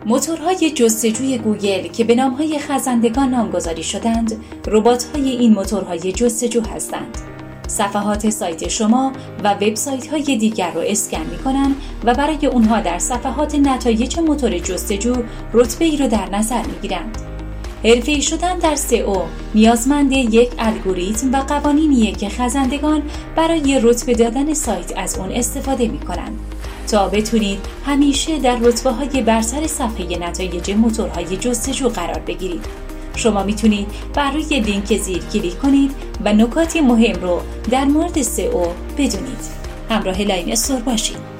موتورهای جستجوی گوگل که به نامهای خزندگان نامگذاری شدند، ربات‌های این موتورهای جستجو هستند. صفحات سایت شما و وبسایت‌های دیگر را اسکن می‌کنند و برای اونها در صفحات نتایج موتور جستجو رتبه‌ای را در نظر می‌گیرند. حرفه‌ای شدن در SEO نیازمند یک الگوریتم و قوانینیه که خزندگان برای رتبه دادن سایت از اون استفاده می‌کنند تا بتونید همیشه در رتبه‌های برتر صفحه نتایج موتورهای جستجو قرار بگیرید. شما میتونید بر روی لینک زیر کلیک کنید و نکات مهم رو در مورد SEO بدونید. همراه لاین استور باشید.